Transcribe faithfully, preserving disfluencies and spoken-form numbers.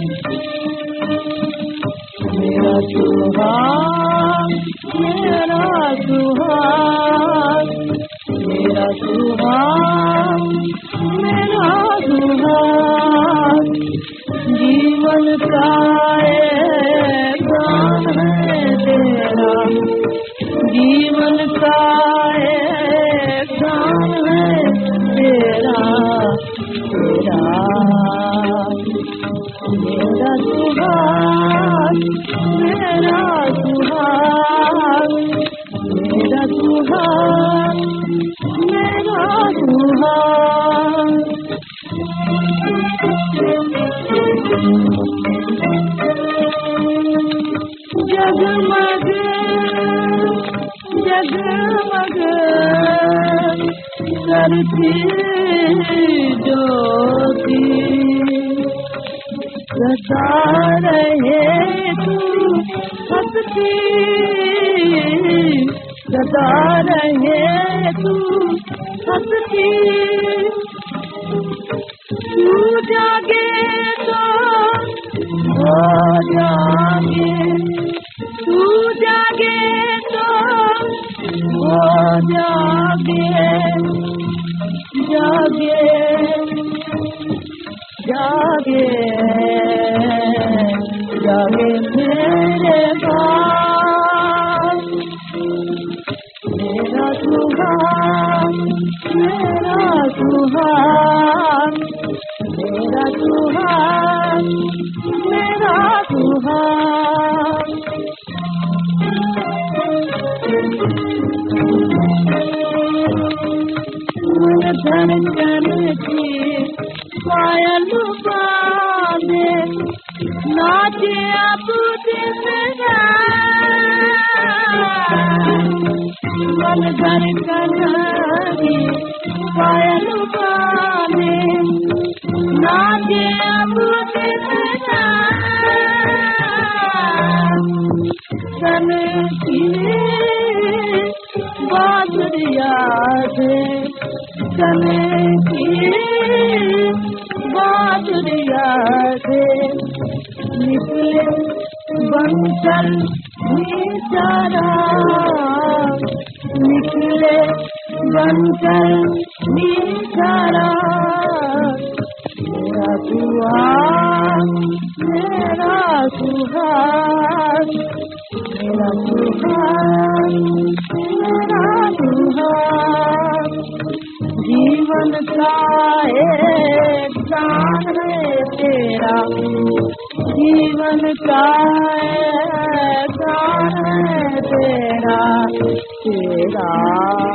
मेरा सुहाग मेरा सुहाग मेरा सुहाग मेरा सुहाग जीवन का एक गान है तेरा जीवन का एक गान है तेरा तेरा मेरा सुहाग मेरा सुहाग मेरा सुहाग मेरा सुहाग जगमग जगमग करती ज्योति सदा रहे तू हंसती सदा रहे तू हंसती तू जागे तो हो जागे तू जागे तो हो जागे जागे जागे जागे मेरे पास मेरा सुहाग मेरा सुहाग मेरा सुहाग मेरा सुहाग मन धड़कन की पायल बांधे नाचे अब दिन मन धड़कन की पायल बांधे नाचे अब दिन सन की बादरिया से सन की बादरिया से निकले बनकर निचारा निकले बनकर निचारा मेरा सुहाग मेरा सुहाग मेरा सुहाग मेरा सुहाग जीवन का एक गान है तेरा जीवन का एक गान है तेरा तेरा